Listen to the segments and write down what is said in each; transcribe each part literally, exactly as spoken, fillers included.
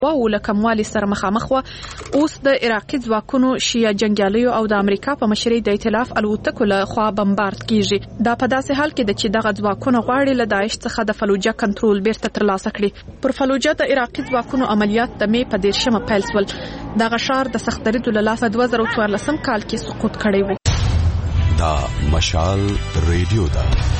او له کموالي سره مخامخ و. اوس د عراقي ځواکونو شیعه جنګیالیو او د امریکا په مشرۍ د ائتلاف الوتکو له خوا بمبارد کیږي. دا په داسې حال کې د چې دغه ځواکونه غواړي له داعش څخه د فلوجه کنټرول بیرته ترلاسه کړي. پر فلوجه د عراقي ځواکونو عملیات د مې په دیرشمه پیل شول. دغه ښار د سخت دریدو له لاسه دوه زره څوارلسم کال کې سقوط کړی و. دا مشال ریډیو ده.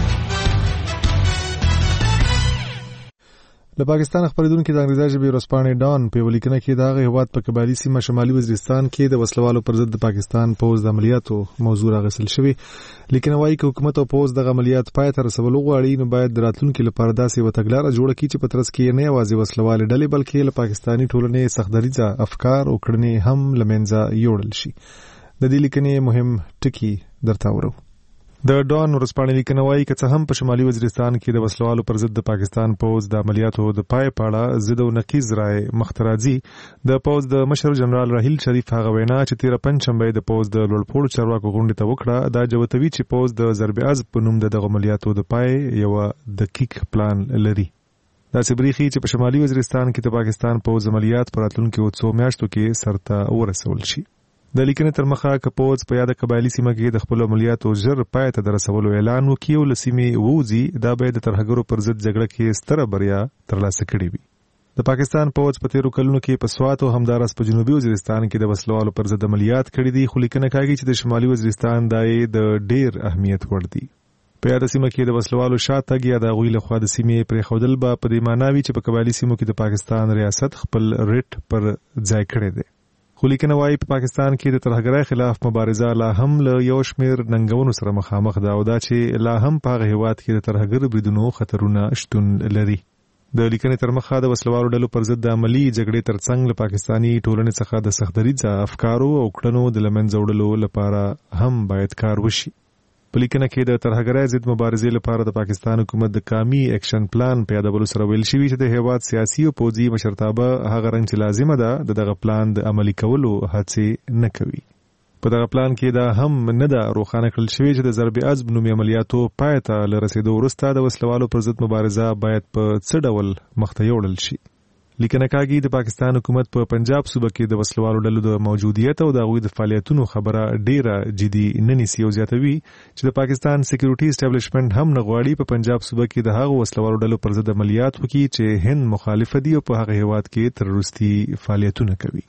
له پاکستان خبرېدونکو د انګریزي ژبې ورځپاڼې ډان په یوه لیکنه کې د هغه هېواد په قبایلي سیمه شمالي وزیرستان کې د وسلوالو پر ضد د پاکستان پوځ د عملیاتو موضوع راغسل شوی. لیکنه وايي چې حکومت او پوځ د عملیات پای ته رسول غواړي نو باید د راتلونکو لپاره داسې یوه تګلاره جوړه کړي چې په ترڅ کې نه یوازې وسلوالې ډلې بلکې له پاکستاني ټولنې سختدریځه افکار او کړنې هم له منځه یوړل شي. د دې لیکنې مهم ټکي درته ورو. د ډان ورځپاڼې لیکنه وايي چې څه هم په شمالي وزیرستان کې د وسلوالو پر ضد د پاکستان پوځ د عملیاتو د پای په اړه ضد او نقیض رائے مختراځي. د پوځ د مشر جنرال راحیل شریف هغه وینا چې تیر پنځشنبه د پوځ د لوړپوړو چارواکو غونډه ته وکړه دا جوتوي چې پوځ د ضرب عزب په نوم د عملیاتو د پای یو دقیق پلان لري. دا سبریخي چې په شمالي وزیرستان کې د پاکستان پوځ عملیات پر راتلونکو څو میاشتو کې سرته ورسول شي. د لیکنې تر مخه که پوځ په یاده قبایلي سیمه کې د خپل عملیاتو ژر پای ته د رسولو اعلان وکړي او له سیمې ووځي دا به د ترهګرو پر ضد جګړه کې ستره بریا ترلاسه کړې وي. د پاکستان پوځ په تیرو کلونو کې په سوات او همدارس په جنوبي وزیرستان کې د وسلوالو پر ضد عملیات کړي دي خو لیکنه کوي چې د شمالي وزیرستان دای د ډیر اهمیت ور دي. په یاده سیمه کې د وسلوالو شاتګ یا د غوی له خوا د سیمې پرې خودل به په دې معنی وي چې په قبایلي سیمو کې د پاکستان ریاست خپل ریټ پر ځای کړی دی. خو لیکنه وايي په پاکستان کې د ترهګرۍ خلاف مبارزه لا هم له یو شمېر ننګونو سره مخامخ ده او دا چې لا هم په هغه هېواد کې د ترهګر بریدونو خطرونه شتون لري. د لیکنې تر مخه د وسلوالو ډلو پر ضد د عملي جګړې ترڅنګ له پاکستاني ټولنې څخه د سختدریځه افکارو او کړنو د له منځه وړلو لپاره هم باید کار وشي. په لیکنه کې د ترهګرۍ ضد مبارزې لپاره د پاکستان حکومت د قومي اکشن پلان په یادولو سره ویل شوي چې د هېواد سیاسي او پوځي مشرتابه هغه رنګ چې لازمه ده د دغه پلان د عملي کولو هڅې نه کوي. په دغه پلان کې دا هم نه ده روښانه کړل شوی چې د ضرب عزب نومي عملیاتو پای ته له رسېدو وروسته د وسلوالو پر ضد مبارزه باید په څه ډول مخته یوړل شي. لیکنه کاږي د پاکستان حکومت په پنجاب صوبه کې د وسلوالو ډلو د موجودیت او د هغوی د فعالیتونو خبره ډیره جدي نه نیسي او زیاتوي چې د پاکستان سکیورټي اسټابلیشمنټ هم نه غواړي په پنجاب صوبه کې د هغو وسلوالو ډلو پر ضد عملیات وکړي چې هند مخالفه دي او په هغه هېواد کې تروریستي فعالیتونه کوي.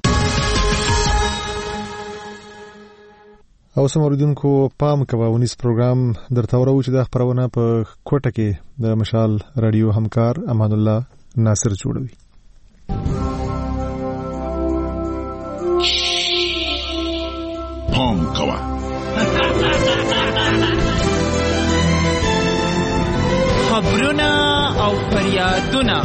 او سموردونکو پام کوه ونیس پروګرام درته ورو چې د خبرونه په کوټه کې د مشال رادیو همکار امان الله ناصر جوړوي. پام کوه خبرونه او فریادونه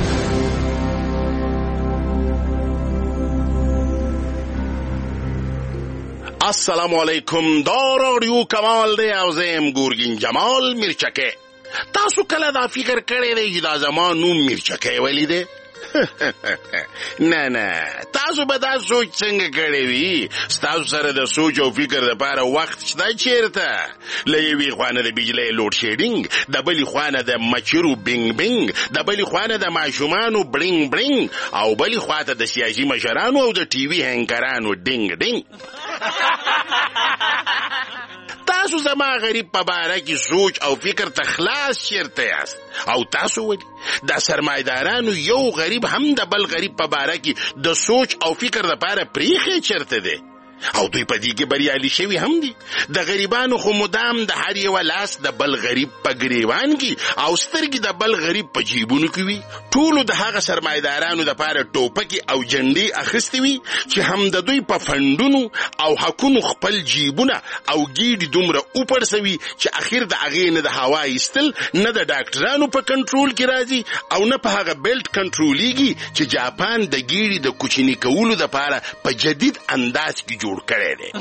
السلام علیکم. دا رادیو کمال دی او زم ګورګین جمال میرچکه. تاسو کله دا فکر کړی دی چې دا زما نوم میرچکه ولی دی؟ نه نه تاسو به دا سوچ څنګه کړی وي؟ ستاسو سره د سوچ او فکر لپاره وخت شته چیرته؟ له یوې خوانه د بجلی لوډ شیډینګ، د بلې خوانه د مچرو بینګ بینګ، د بلې خوانه د ماشومانو برینګ برینګ او بلې خواته د سیاسي مشرانو او د ټي وي هنکرانو ډینګ ډینګ. تاسو زما غریب په باره کې سوچ او فکر ته خلاص چیرته یاست؟ او تاسو ولې دا سرمایدارانو یو غریب هم د بل غریب په باره کې د سوچ او فکر لپاره پریخي چیرته دی؟ او دوی په دې کې بریالي شوي هم دي. د غریبانو خو مدام د هر یو لاس د بل غریب په ګریوان کې او سترګې د بل غریب په جیبونو کې وي. ټولو د هغه سرمایدارانو دپاره ټوپکې او جنډې اخیستې وي چې هم د دوی په فنډونو او حقونو خپل جیبونه او ګیډې دومره وپړسوي چې اخر د هغې نه د هوا ایستل نه د ډاکټرانو په کنټرول کې راځي او نه په هغه بیلټ کنټرولېږي چې جاپان د ګیډې د کوچني کولو دپاره په جدید انداز کې جوړ جوړ کړی دی.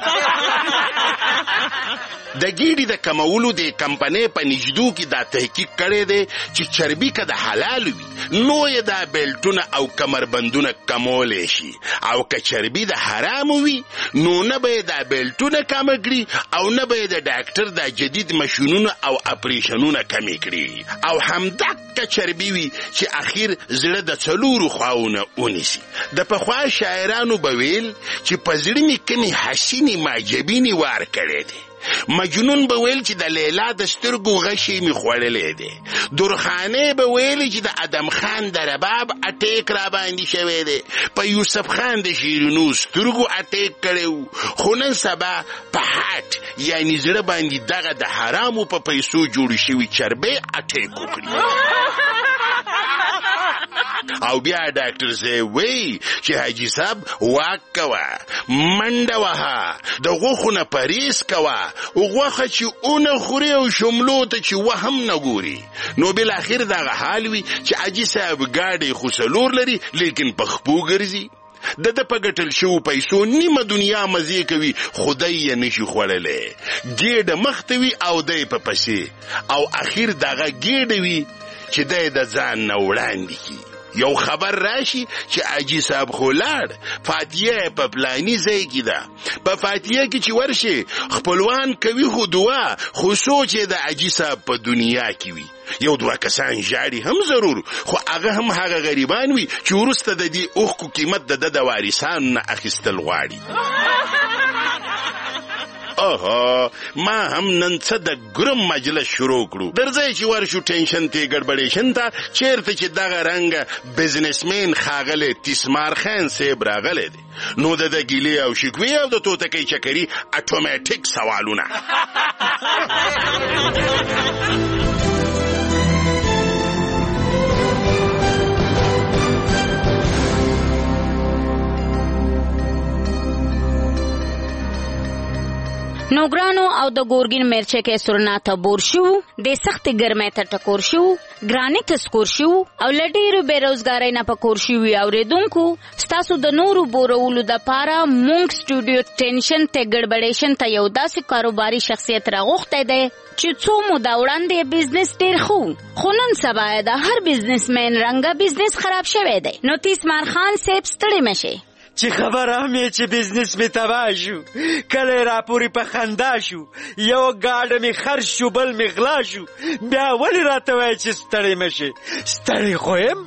د ګیډې د کمولو د کمپنۍ په نجدو کې دا تحقیق کړی دی چې چربي که د حلال وي نو یې دا بیلټونه او کمربندونه کمولی شي، او که چربي د حرام وي نو نه به یې دا بیلټونه کمه کړي او نه به یې د ډاکټر دا جدید مشینونه او اپریشنونه کمې کړي، او همدغه چربي وي چې اخیر زړه د څلورو خواونه ونیسي. د پخوا شاعرانو به ویل چې په زړه مې کمې حسینې معجبینې وار کړی دی. مجنون به ویل چې د لیلا د سترګو غشي مې خوړلی دی. درخانې به ویل چې د ادم خان د رباب اټیک را باندې شوی دی. په یوسف خان د شیرینو سترګو اټیک کړی و، خو نن سبا په هاټ یعنی زړه باندې دغه د حرامو په پیسو جوړې شوي چربې اټیک وکړي. او بیا ډاکټر صاحب وی چې حاجي صاحب واک کوه، منډه وهه، د غوښو نه پرهیز کوه، غوښه چې اونه خوري او شملو ته چې وهم نه ګوري. نو بالاخر دغه حال وي چې حاجي صاحب ګاډی خو څلور لري لیکن په خپو ګرځي. د ده په ګټل شوو پیسو نیمه دنیا مزې کوي، خدای یې نشي خوړلی. ګېډه مخته وي او دی په پسې، او اخیر دغه ګېډه وي چې دی د ځان نه وړاندې کي. یو خبر راشي چې حاجي صاحب خو لاړ، فاتحه په پلاني ځای کې ده. په فاتحه کې چې ورشي خپلوان کوي خو دعا، خو سوچ یې د حاجي صاحب په دنیا کې وي. یو دوه کسان ژاړي هم ضرور، خو هغه هم هغه غریبان وي چې وروسته د دې اوښکو قیمت د ده د وارثانو نه اخیستل غواړي. اوه ما هم نن څه د ګرم مجلس شروع کړو. درځئ چې ورشو ټینشن ته ګډبډېشن ته، چیرته چې دغه رنګه بزنسمین ښاغلی تیسمار خان صاحب راغلی دی، نو د ده ګیلې او شکوې او د توتکۍ چکري اټومیټیک سوالونه. نوګرانو او د ګورګین مرچکې سورنا ته بور شو، د سختې ګرمۍ ته ټکور شو، ګرانۍ ته سکور شو او له ډېرو بېروزګارۍ نه په کور شوي اورېدونکو ستاسو د نورو بورولو دپاره مونږ سټوډیو ټینشن ته ګډبډېشن ته یو داسې کاروباري شخصیت راغوښتی دی چې څو موده وړاندې بزنس ډېر ښه، خو نن سبا یې د هر بزنسمین رنګه بزنس خراب شوی دی. نو تیسمار خان صاحب ستړی مه شئ چې خبره هم یې چې بزنس مې تباه شو، کله یې راپورې په خندا شو، یو ګاډه مې خرڅ شو بل مې غلا شو، بیا ولې راته وایي چې ستړی مه شې؟ ستړی خو یم.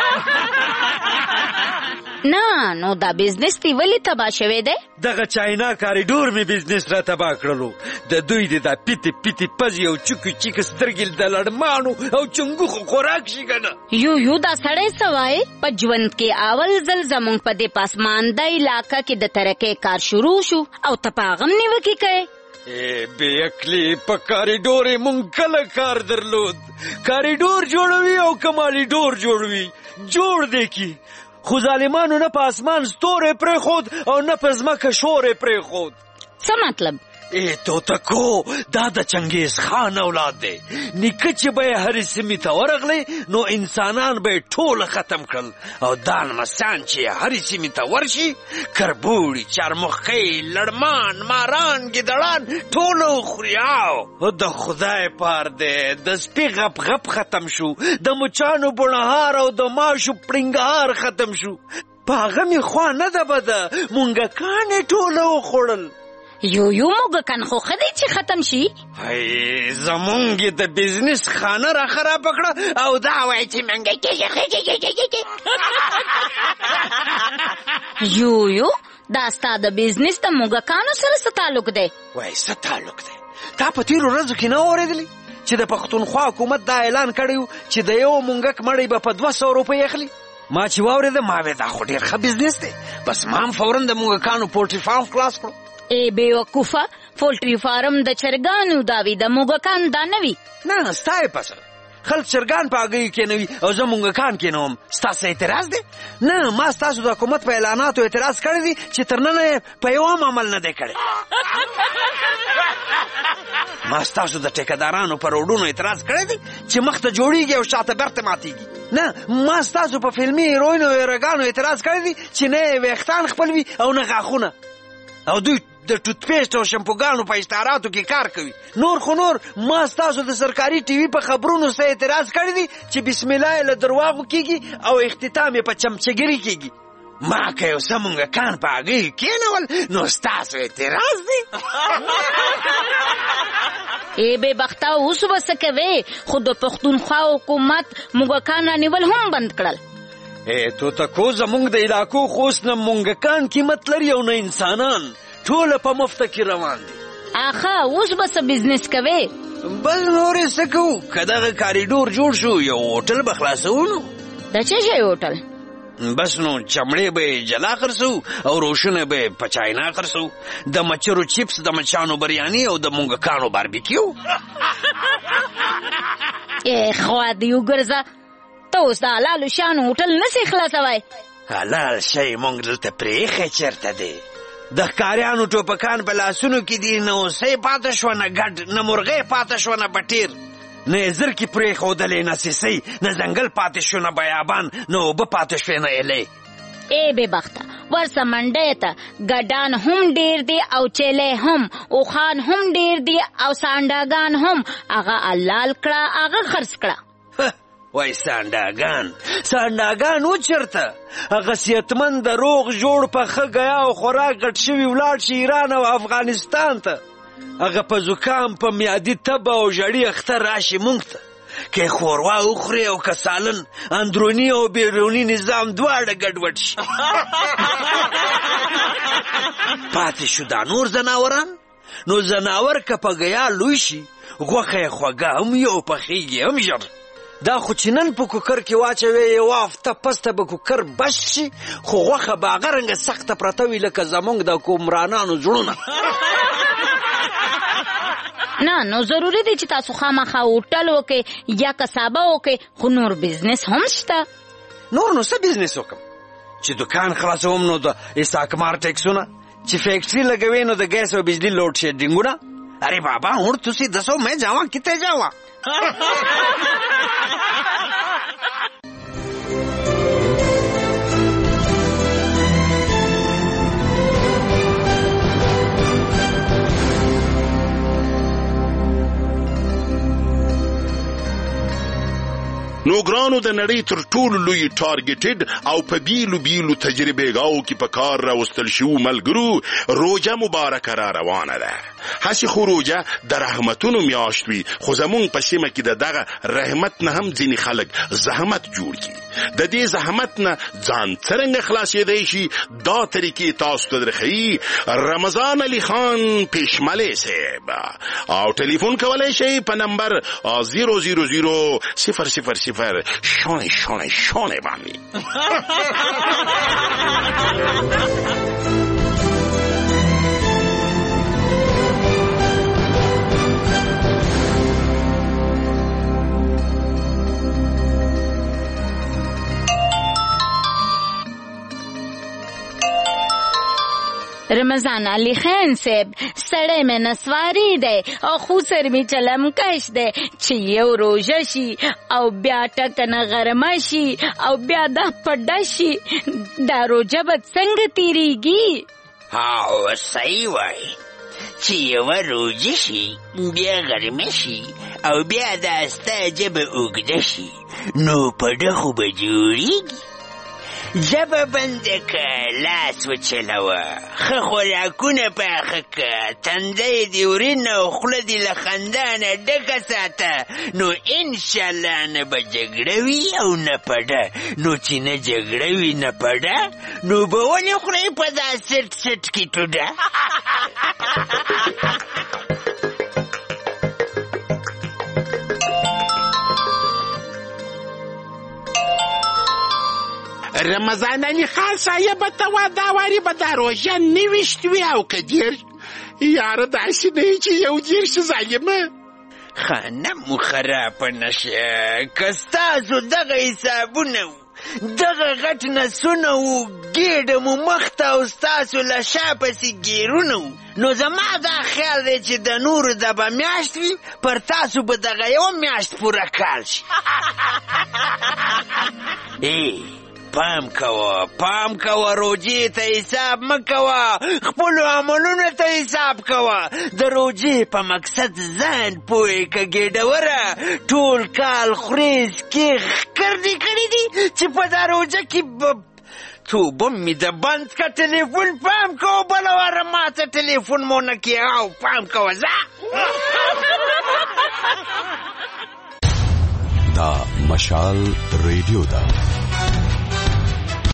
نه نو دا بزنس دی ولې تباه شوی دی؟ دغه چاینا کاریډور مې بزنس را تباه کړلو. د دوی د دا پیتې پیتې پزې او چوکې چیکې سترګې د لړمانو او چنګوښو خوراک شي که نه. یو یو دا سړی څه وایي؟ په ژوند کې اول ځل زمونږ په دې پاسمانده علاقه کې د ترقۍ کار شروع شو او ته په هغه هم نیوکې کوې. ای بې عقلې، په کاریډور یې مونږ کله کار درلود؟ کاریډور جوړوي او کمالي ډور جوړوي، جوړ دی کی، خو ظالمانو نه په اسمان ستوری پرېښود او نه په ځمکه شوری پرېښود. څه مطلب؟ ای توتکو، دا د چنګیز خان اولاد دی. نیکه چې به یې هرې سیمې ته ورغلی نو انسانان به یې ټوله ختم کړل، او دا لمسیان چې هرې سیمې ته ورشي کربوړي، چارمخۍ، لړمان، ماران، ګیدړان ټوله وخوري. او د خدای پار دی، د سپي غپ غپ ختم شو، د مچانو بڼهار او د ماشو پړنګهار ختم شو. په هغه مې خوا نه ده بده، مونږکان یې ټوله وخوړل. یو یو موږکان خو ښه دی چې ختم شي. هی زمونږ یې د بزنس خانه را خرابه کړه او دا وایي چې منګکې. یو یو دا ستا د بزنس د موږکانو سره څه تعلق دی؟ وایي څه تعلق دی؟ تا په تېرو ورځو کې نه اورېدلی چې د پښتونخوا حکومت دا اعلان کړی و چې د یو موږک مړی به په دوه سوه روپۍ اخلي؟ ما چې واورېده ما وې دا خو ډېر ښه بزنس دی، بس ما هم فورا د موږکانو پولټري فارم خلاص کړو. ای بې وقوفه، پولټري فارم د چرګانو دا وي، د موږکان دا نه وي. نه ستا یې په سره، خلک چرګان په هګیو کېنوي او زه موږکان کېنوم. ستاسو اعتراض دی؟ نه، ما ستاسو د حکومت په اعلاناتو اعتراض کړی دی چې تر ننه یې په یو هم عمل نه دی کړی. ما ستاسو د ټیکهدارانو په روډونو اعتراض کړی دی چې مخته جوړیږي او شاته بیرته ماتیږي. نه، ما ستاسو په فلمي هیروینو او هیروګانو اعتراض کړی دی چې نه یې ویښتان خپل وي او نه غاښونه. او دوی د ټوتپیسټ او شمپوګانو په اشتهاراتو کې کار کوي. نور خو نور ما ستاسو د سرکاري ټي وي په خبرونو سره اعتراض کړی دی چې بسم الله یې له درواغو کېږي او اختتام یې په چمچګري کېږي. ما که یو څه مونږکان په هغې کېنول نو ستاسو اعتراض دی؟ ای بې بخته اوس به څه کوې؟ خو د پښتونخوا حکومت موږکان رانیول هم بند کړل. ای توتکو زمونږ د علاقو خو اوس نه موږکان قیمت لري او نه انسانان، ټوله په مفته کې روان دي. آخه اوس به څه بزنس کوې؟ بل نور یې څه کوو؟ که دغه کاریډور جوړ شو یو هوټل به خلاصوو. نو د څه شی هوټل؟ بس نو چمړې به جلا خرڅو او روشونه به په چاینا خرڅو، د مچرو چپس، د مچانو بریاني او د موږکانو باربیکیو. ای خوا دې وګرځه، ته اوس د حلالو شیانو هوټل نسې خلاصوی؟ حلال شی موږ دلته پرېښی چېرته دی؟ د ښکاریانو ټوپکان په لاسونو کې دي، نه اوسۍ پاته شوه، نه ګډ، نه مرغۍ پاته شوه، نه بټیر، نه یې زرکې پرېښودلې، نه سیسۍ، نه ځنګل پاتې شو، نه بیابان، نه اوبه پاتې شوې، نه ایلې. ای بې بخته ورسه منډۍ ته، ګډان هم ډېر دي او چیلې هم، اوښان هم ډېر دي او سانډاګان هم. هغه حلال کړه، هغه خرڅ کړه. وای سانډاګان سانډاګان و چېرته؟ هغه صحتمند د روغ جوړ پخه ګیا او خوراک ګډ شوي ولاړ شي ایران او افغانستان ته. هغه په زکام، په میادي تبه او ژړي اختر راشي مونږ ته، که خوروا وخوري او که سالن، اندروني او بیروني نظام دواړه ګډوډ شي. پاتې شو دا نور زناوران. نو زناور که په ګیا لوی شي، غوښه یې خوږه هم وي او پخېږي هم ژر. دا خو چې نن په کوکر کې واچوې یوه هفته پسته به کوکر بش شي، خو غوښه به هغه رنګه سخته پرته وي لکه زمونږ د کومرانانو زړونه. نه نو ضروري دی چې تاسو خامخا هوټل وکئ یا کسابه وکئ، خو نور بزنس هم شته. نور نو څه بزنس وکم؟ چې دکان خلاصوم نو د استثمار ټیکسونه، چې فیکټري لګوي نو د ګیس او بجلی لوډ شیډینګونه. ارے بابا ہوں تسی دسو میں جاواں کتے جاواں؟ نو ګرانو د نړۍ تر ټولو لوی ټارګټډ او په بیلو بیلو تجربه گاو کې په کار راوستل شو ملګرو روزه مبارکه را روانه ده. هسې خو روزه د رحمتونو میاشت وي، خو زمونږ په سیمه کې د دغه رحمت نه هم ځینې خلک زحمت جوړ کړي. د دې زحمت نه ځان څرنګه خلاصېدی شي دا طریقې تاسو ته درښیي رمضان علي خان پېشملې صاحب، او ټلیفون کولی شئ په نمبر زیرو زیرو زیرو صفر صفر صفر شانه شانه شانه باندې. رمضان علي خان صاحب سړی مې نسواري دی او خو سر مې چلم کش دی چې یو روژه شي او بیا ټکنه غرمه شي او بیا دا پډه شي، دا روژه به څنګه تیریږي؟ هاو صحیح وایي چې یوه روژه شي بیا غرمه شي او بیا دا ستا ژبه اوږده شي، نو پډه خو به جوړیږي. ژبه بنده که، لاس وچلوه، ښه خوراکونه پاخه که، تنده دې ورین او خوله دې له خندا نه ډکه ساته، نو انشاءالله نه به جګړه وي او نه پډه. نو چې نه جګړه وي نه پډه، نو به ولې خورئ په دا سټ سټ کې ټوډه؟ رمضان علي خان صاحب ته وا دا واري به دا روژه نویشت وي او که دېرش؟ یاره داسې نه وي چې یو دېرش ظالمه. خانه مو خرابه نشه، که ستاسو دغه حسابونه و، دغه غټ نسونه و، ګېډه مو مخته او ستاسو له شا پسې ګیرونه و، نو زما دا خیال دی چې د نورو د به میاشت وي، پر تاسو به دغه یوه میاشت پوره کال شي. ای پام کوه پام کوه روجې ته حساب مه کوه خپلو عملونو ته حساب کوه د روجې په مقصد ځان پوهې که ګېډوره ټول کال خورې څکې ښکردې کړي دي چې په دا روجه کې توبه مې د بند که ټلیفون پام کوه بله واره ما ته ټلیفون مو نه کې او پام کوه ځه دا مشال ریډیو ده.